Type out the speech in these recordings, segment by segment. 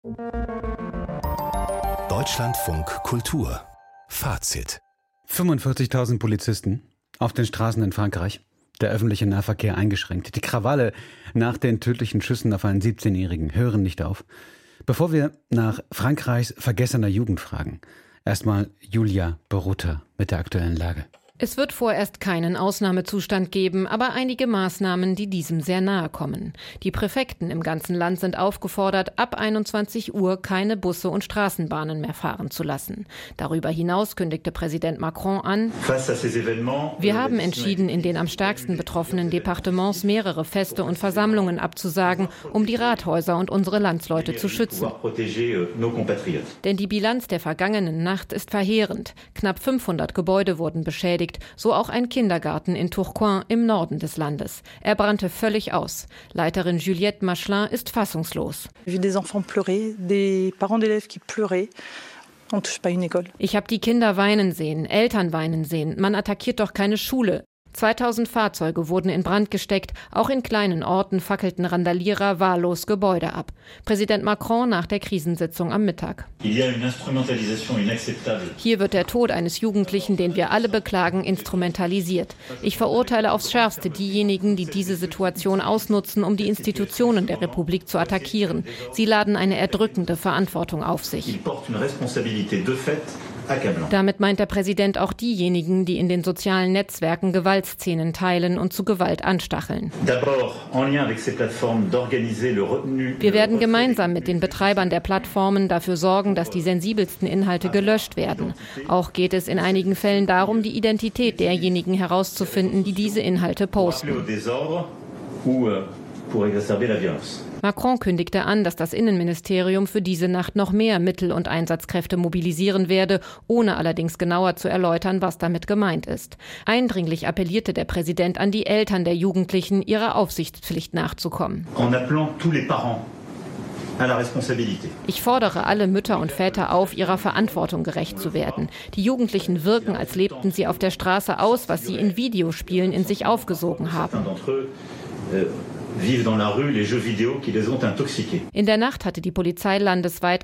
Deutschlandfunk Kultur. Fazit. 45.000 Polizisten auf den Straßen in Frankreich. Der öffentliche Nahverkehr eingeschränkt. Die Krawalle nach den tödlichen Schüssen auf einen 17-Jährigen hören nicht auf. Bevor wir nach Frankreichs vergessener Jugend fragen, erstmal Julia Borutta mit der aktuellen Lage. Es wird vorerst keinen Ausnahmezustand geben, aber einige Maßnahmen, die diesem sehr nahe kommen. Die Präfekten im ganzen Land sind aufgefordert, ab 21 Uhr keine Busse und Straßenbahnen mehr fahren zu lassen. Darüber hinaus kündigte Präsident Macron an, wir haben entschieden, in den am stärksten betroffenen Departements mehrere Feste und Versammlungen abzusagen, um die Rathäuser und unsere Landsleute zu schützen. Denn die Bilanz der vergangenen Nacht ist verheerend. Knapp 500 Gebäude wurden beschädigt, so auch ein Kindergarten in Tourcoing im Norden des Landes. Er brannte völlig aus. Leiterin Juliette Machelin ist fassungslos. Ich habe die Kinder weinen sehen, Eltern weinen sehen. Man attackiert doch keine Schule. 2000 Fahrzeuge wurden in Brand gesteckt. Auch in kleinen Orten fackelten Randalierer wahllos Gebäude ab. Präsident Macron nach der Krisensitzung am Mittag. Hier wird der Tod eines Jugendlichen, den wir alle beklagen, instrumentalisiert. Ich verurteile aufs Schärfste diejenigen, die diese Situation ausnutzen, um die Institutionen der Republik zu attackieren. Sie laden eine erdrückende Verantwortung auf sich. Damit meint der Präsident auch diejenigen, die in den sozialen Netzwerken Gewaltszenen teilen und zu Gewalt anstacheln. Wir werden gemeinsam mit den Betreibern der Plattformen dafür sorgen, dass die sensibelsten Inhalte gelöscht werden. Auch geht es in einigen Fällen darum, die Identität derjenigen herauszufinden, die diese Inhalte posten. Macron kündigte an, dass das Innenministerium für diese Nacht noch mehr Mittel und Einsatzkräfte mobilisieren werde, ohne allerdings genauer zu erläutern, was damit gemeint ist. Eindringlich appellierte der Präsident an die Eltern der Jugendlichen, ihrer Aufsichtspflicht nachzukommen. Ich fordere alle Mütter und Väter auf, ihrer Verantwortung gerecht zu werden. Die Jugendlichen wirken, als lebten sie auf der Straße aus, was sie in Videospielen in sich aufgesogen haben. In der Nacht hatte die Polizei landesweit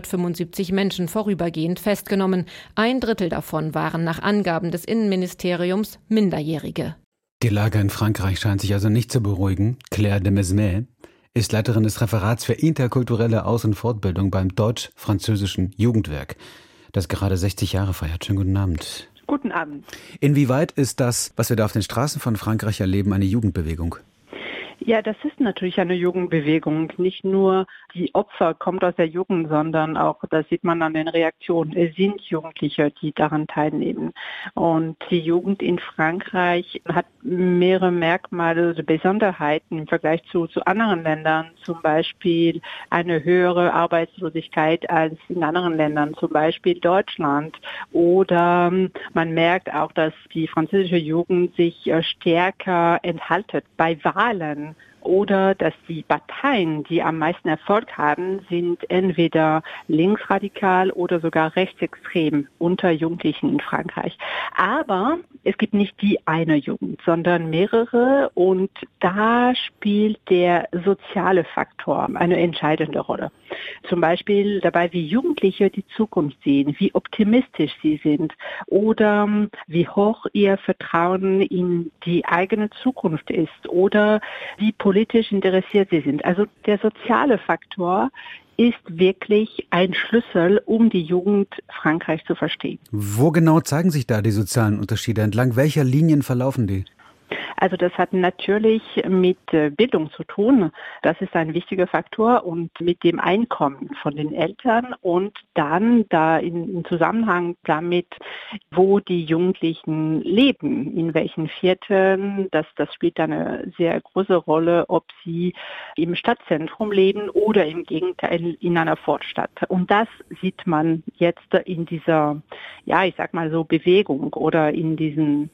875 Menschen vorübergehend festgenommen. 1/3 davon waren nach Angaben des Innenministeriums Minderjährige. Die Lage in Frankreich scheint sich also nicht zu beruhigen. Claire de Mesmet ist Leiterin des Referats für interkulturelle Aus- und Fortbildung beim Deutsch-Französischen Jugendwerk, das gerade 60 Jahre feiert. Schönen guten Abend. Guten Abend. Inwieweit ist das, was wir da auf den Straßen von Frankreich erleben, eine Jugendbewegung? Ja, das ist natürlich eine Jugendbewegung. Nicht nur die Opfer kommt aus der Jugend, sondern auch, das sieht man an den Reaktionen, es sind Jugendliche, die daran teilnehmen. Und die Jugend in Frankreich hat mehrere Merkmale, also Besonderheiten im Vergleich zu anderen Ländern. Zum Beispiel eine höhere Arbeitslosigkeit als in anderen Ländern, zum Beispiel Deutschland. Oder man merkt auch, dass die französische Jugend sich stärker enthalten bei Wahlen. Oder dass die Parteien, die am meisten Erfolg haben, sind entweder linksradikal oder sogar rechtsextrem unter Jugendlichen in Frankreich. Aber es gibt nicht die eine Jugend, sondern mehrere, und da spielt der soziale Faktor eine entscheidende Rolle. Zum Beispiel dabei, wie Jugendliche die Zukunft sehen, wie optimistisch sie sind oder wie hoch ihr Vertrauen in die eigene Zukunft ist oder wie politisch interessiert sie sind. Also der soziale Faktor ist wirklich ein Schlüssel, um die Jugend Frankreichs zu verstehen. Wo genau zeigen sich da die sozialen Unterschiede? Entlang welcher Linien verlaufen die? Also das hat natürlich mit Bildung zu tun. Das ist ein wichtiger Faktor, und mit dem Einkommen von den Eltern und dann da im Zusammenhang damit, wo die Jugendlichen leben, in welchen Vierteln. Das spielt eine sehr große Rolle, ob sie im Stadtzentrum leben oder im Gegenteil in einer Vorstadt. Und das sieht man jetzt in dieser, ja, ich sag mal so, Bewegung oder in diesen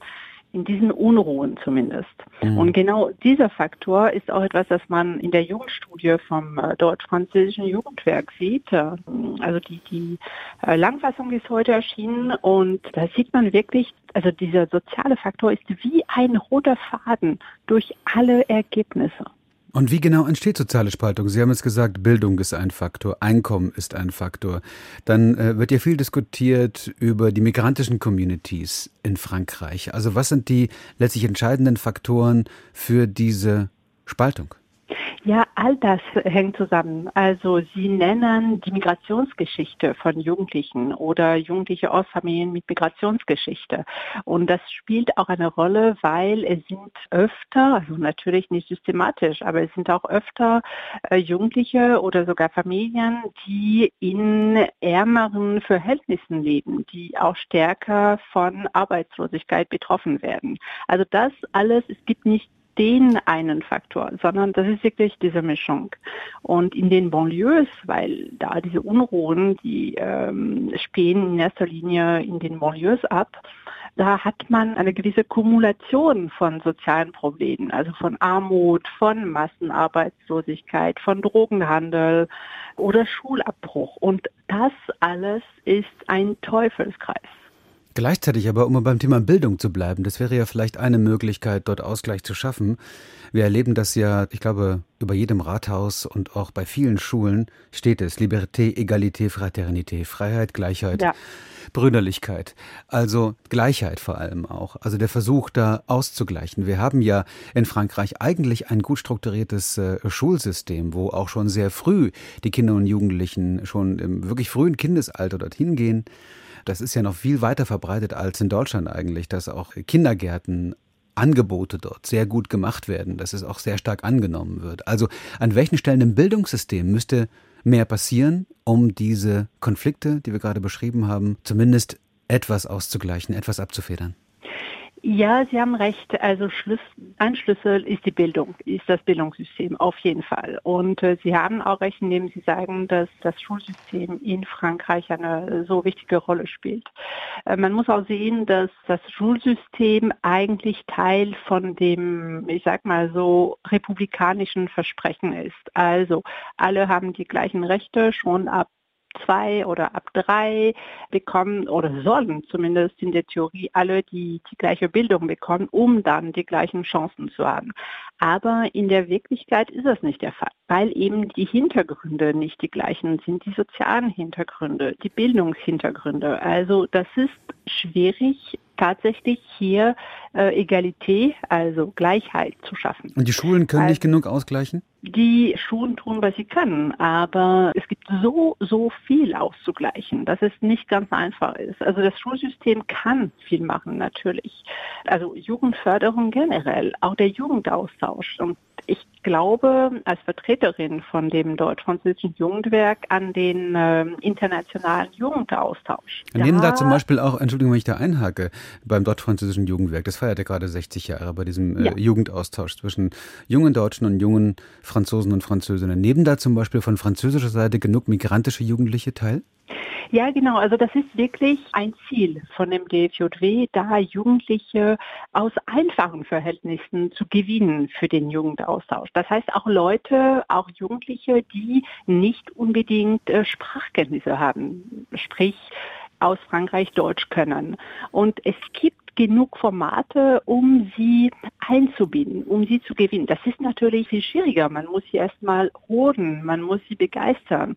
Unruhen zumindest. Mhm. Und genau dieser Faktor ist auch etwas, das man in der Jugendstudie vom Deutsch-Französischen Jugendwerk sieht. Also die Langfassung ist heute erschienen, und da sieht man wirklich, also dieser soziale Faktor ist wie ein roter Faden durch alle Ergebnisse. Und wie genau entsteht soziale Spaltung? Sie haben jetzt gesagt, Bildung ist ein Faktor, Einkommen ist ein Faktor. Dann wird ja viel diskutiert über die migrantischen Communities in Frankreich. Also was sind die letztlich entscheidenden Faktoren für diese Spaltung? Ja, all das hängt zusammen. Also Sie nennen die Migrationsgeschichte von Jugendlichen oder Jugendliche aus Familien mit Migrationsgeschichte. Und das spielt auch eine Rolle, weil es sind öfter, also natürlich nicht systematisch, aber es sind auch öfter Jugendliche oder sogar Familien, die in ärmeren Verhältnissen leben, die auch stärker von Arbeitslosigkeit betroffen werden. Also das alles, es gibt nicht den einen Faktor, sondern das ist wirklich diese Mischung. Und in den Banlieues, weil da diese Unruhen, die spielen in erster Linie in den Banlieues ab, da hat man eine gewisse Kumulation von sozialen Problemen, also von Armut, von Massenarbeitslosigkeit, von Drogenhandel oder Schulabbruch. Und das alles ist ein Teufelskreis. Gleichzeitig aber, um beim Thema Bildung zu bleiben, das wäre ja vielleicht eine Möglichkeit, dort Ausgleich zu schaffen. Wir erleben das ja, ich glaube, über jedem Rathaus und auch bei vielen Schulen steht es. Liberté, Egalité, Fraternité, Freiheit, Gleichheit, ja. Brüderlichkeit. Also Gleichheit vor allem auch. Also der Versuch, da auszugleichen. Wir haben ja in Frankreich eigentlich ein gut strukturiertes Schulsystem, wo auch schon sehr früh die Kinder und Jugendlichen schon im wirklich frühen Kindesalter dorthin gehen. Das ist ja noch viel weiter verbreitet als in Deutschland eigentlich, dass auch Kindergärten Angebote dort sehr gut gemacht werden, dass es auch sehr stark angenommen wird. Also an welchen Stellen im Bildungssystem müsste mehr passieren, um diese Konflikte, die wir gerade beschrieben haben, zumindest etwas auszugleichen, etwas abzufedern? Ja, Sie haben recht. Also ein Schlüssel ist die Bildung, ist das Bildungssystem auf jeden Fall. Und Sie haben auch recht, indem Sie sagen, dass das Schulsystem in Frankreich eine so wichtige Rolle spielt. Man muss auch sehen, dass das Schulsystem eigentlich Teil von dem, ich sag mal so, republikanischen Versprechen ist. Also alle haben die gleichen Rechte schon ab 2 oder ab 3 bekommen oder sollen zumindest in der Theorie alle die gleiche Bildung bekommen, um dann die gleichen Chancen zu haben. Aber in der Wirklichkeit ist das nicht der Fall, weil eben die Hintergründe nicht die gleichen sind, die sozialen Hintergründe, die Bildungshintergründe. Also das ist schwierig, tatsächlich hier Egalität, also Gleichheit zu schaffen. Und die Schulen können nicht genug ausgleichen? Die Schulen tun, was sie können, aber es gibt so viel auszugleichen, dass es nicht ganz einfach ist. Also das Schulsystem kann viel machen, natürlich. Also Jugendförderung generell, auch der Jugendaustausch. Und ich glaube, als Vertreterin von dem deutsch-französischen Jugendwerk an den internationalen Jugendaustausch. Nehmen da zum Beispiel auch, Entschuldigung, wenn ich da einhake, beim deutsch-französischen Jugendwerk, das feiert ja gerade 60 Jahre bei diesem Jugendaustausch zwischen jungen Deutschen und jungen Franzosen und Französinnen. Nehmen da zum Beispiel von französischer Seite genug migrantische Jugendliche teil? Ja, genau. Also das ist wirklich ein Ziel von dem DFJW, da Jugendliche aus einfachen Verhältnissen zu gewinnen für den Jugendaustausch. Das heißt auch Leute, auch Jugendliche, die nicht unbedingt Sprachkenntnisse haben, sprich aus Frankreich Deutsch können. Und es gibt genug Formate, um sie einzubinden, um sie zu gewinnen. Das ist natürlich viel schwieriger. Man muss sie erstmal holen, man muss sie begeistern.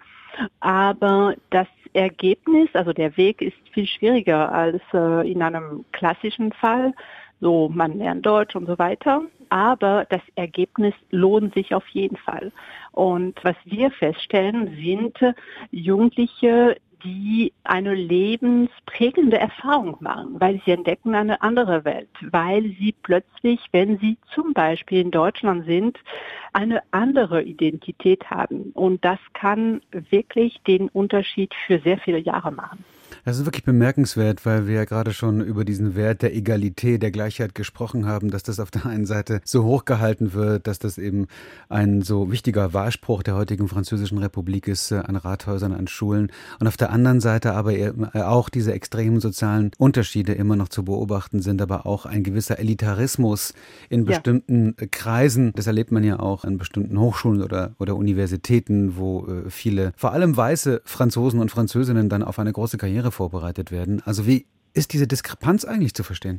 Aber das Ergebnis, also der Weg ist viel schwieriger als in einem klassischen Fall. So, man lernt Deutsch und so weiter. Aber das Ergebnis lohnt sich auf jeden Fall. Und was wir feststellen, sind Jugendliche, die eine lebensprägende Erfahrung machen, weil sie entdecken eine andere Welt, weil sie plötzlich, wenn sie zum Beispiel in Deutschland sind, eine andere Identität haben. Und das kann wirklich den Unterschied für sehr viele Jahre machen. Das ist wirklich bemerkenswert, weil wir ja gerade schon über diesen Wert der Egalität, der Gleichheit gesprochen haben, dass das auf der einen Seite so hochgehalten wird, dass das eben ein so wichtiger Wahlspruch der heutigen Französischen Republik ist, an Rathäusern, an Schulen. Und auf der anderen Seite aber auch diese extremen sozialen Unterschiede immer noch zu beobachten sind, aber auch ein gewisser Elitarismus in bestimmten Kreisen. Das erlebt man ja auch an bestimmten Hochschulen oder Universitäten, wo viele, vor allem weiße Franzosen und Französinnen dann auf eine große Karriere vorbereitet werden. Also wie ist diese Diskrepanz eigentlich zu verstehen?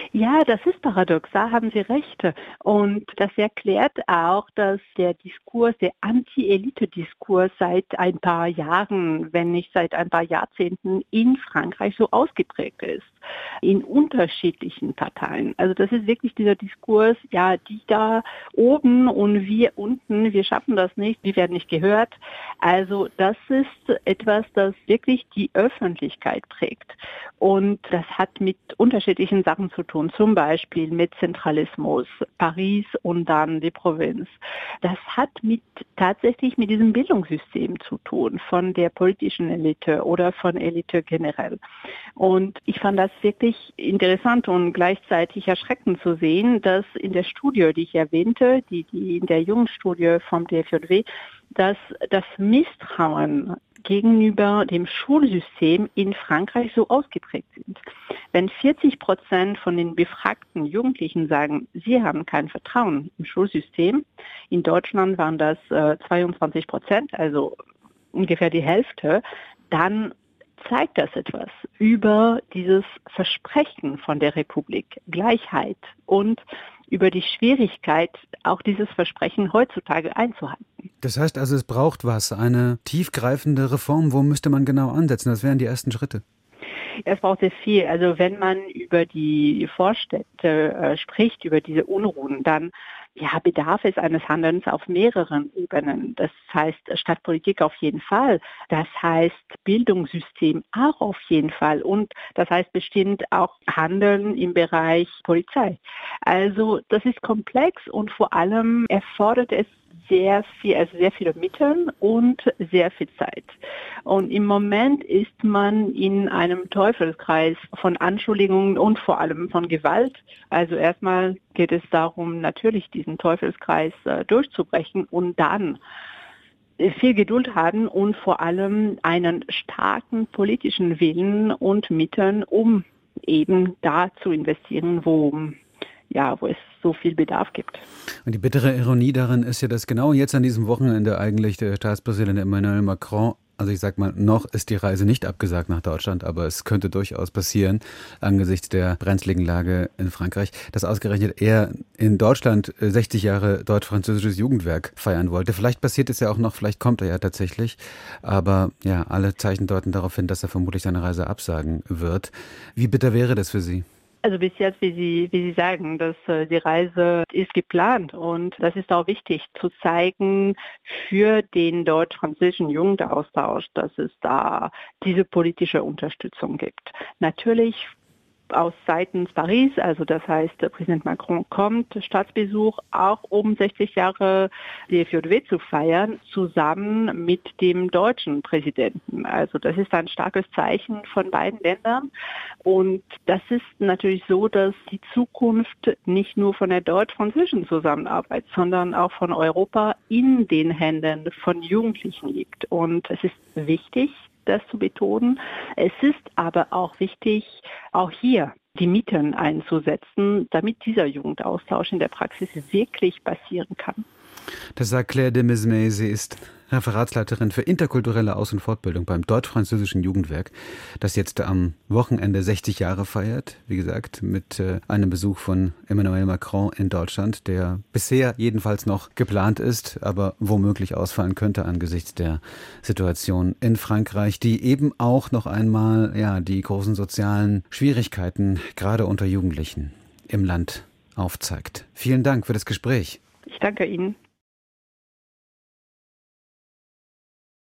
Ja, das ist paradox, da haben Sie recht. Und das erklärt auch, dass der Diskurs, der Anti-Elite-Diskurs seit ein paar Jahren, wenn nicht seit ein paar Jahrzehnten in Frankreich so ausgeprägt ist, in unterschiedlichen Parteien. Also das ist wirklich dieser Diskurs, ja, die da oben und wir unten, wir schaffen das nicht, wir werden nicht gehört. Also das ist etwas, das wirklich die Öffentlichkeit prägt. Und das hat mit unterschiedlichen Sachen zu tun, zum Beispiel mit Zentralismus, Paris und dann die Provinz. Das hat tatsächlich mit diesem Bildungssystem zu tun, von der politischen Elite oder von Elite generell. Und ich fand das wirklich interessant und gleichzeitig erschreckend zu sehen, dass in der Studie, die ich erwähnte, die in der Jugendstudie vom DFJW, dass das Misstrauen gegenüber dem Schulsystem in Frankreich so ausgeprägt sind. Wenn 40% von den befragten Jugendlichen sagen, sie haben kein Vertrauen im Schulsystem, in Deutschland waren das 22%, also ungefähr die Hälfte, dann zeigt das etwas über dieses Versprechen von der Republik, Gleichheit und über die Schwierigkeit, auch dieses Versprechen heutzutage einzuhalten. Das heißt also, es braucht eine tiefgreifende Reform. Wo müsste man genau ansetzen? Das wären die ersten Schritte. Es braucht sehr viel. Also wenn man über die Vorstädte spricht, über diese Unruhen, dann bedarf es eines Handelns auf mehreren Ebenen. Das heißt Stadtpolitik auf jeden Fall. Das heißt Bildungssystem auch auf jeden Fall. Und das heißt bestimmt auch Handeln im Bereich Polizei. Also das ist komplex und vor allem erfordert es sehr viele Mittel und sehr viel Zeit. Und im Moment ist man in einem Teufelskreis von Anschuldigungen und vor allem von Gewalt. Also erstmal geht es darum, natürlich diesen Teufelskreis durchzubrechen und dann viel Geduld haben und vor allem einen starken politischen Willen und Mitteln, um eben da zu investieren, wo es so viel Bedarf gibt. Und die bittere Ironie darin ist ja, dass genau jetzt an diesem Wochenende eigentlich der Staatspräsident Emmanuel Macron, also ich sag mal, noch ist die Reise nicht abgesagt nach Deutschland, aber es könnte durchaus passieren, angesichts der brenzligen Lage in Frankreich, dass ausgerechnet er in Deutschland 60 Jahre deutsch-französisches Jugendwerk feiern wollte. Vielleicht passiert es ja auch noch, vielleicht kommt er ja tatsächlich, aber ja, alle Zeichen deuten darauf hin, dass er vermutlich seine Reise absagen wird. Wie bitter wäre das für Sie? Also bis jetzt, wie Sie sagen, dass die Reise ist geplant und das ist auch wichtig zu zeigen für den deutsch-französischen Jugendaustausch, dass es da diese politische Unterstützung gibt. Natürlich aus seitens Paris, also das heißt, Präsident Macron kommt, Staatsbesuch, auch um 60 Jahre DFJW zu feiern, zusammen mit dem deutschen Präsidenten. Also das ist ein starkes Zeichen von beiden Ländern. Und das ist natürlich so, dass die Zukunft nicht nur von der deutsch-französischen Zusammenarbeit, sondern auch von Europa in den Händen von Jugendlichen liegt. Und es ist wichtig, das zu betonen. Es ist aber auch wichtig, auch hier die Mittel einzusetzen, damit dieser Jugendaustausch in der Praxis wirklich passieren kann. Das sagt Claire de Mesme. Sie ist Referatsleiterin für interkulturelle Aus- und Fortbildung beim deutsch-französischen Jugendwerk, das jetzt am Wochenende 60 Jahre feiert. Wie gesagt, mit einem Besuch von Emmanuel Macron in Deutschland, der bisher jedenfalls noch geplant ist, aber womöglich ausfallen könnte angesichts der Situation in Frankreich, die eben auch noch einmal die großen sozialen Schwierigkeiten gerade unter Jugendlichen im Land aufzeigt. Vielen Dank für das Gespräch. Ich danke Ihnen.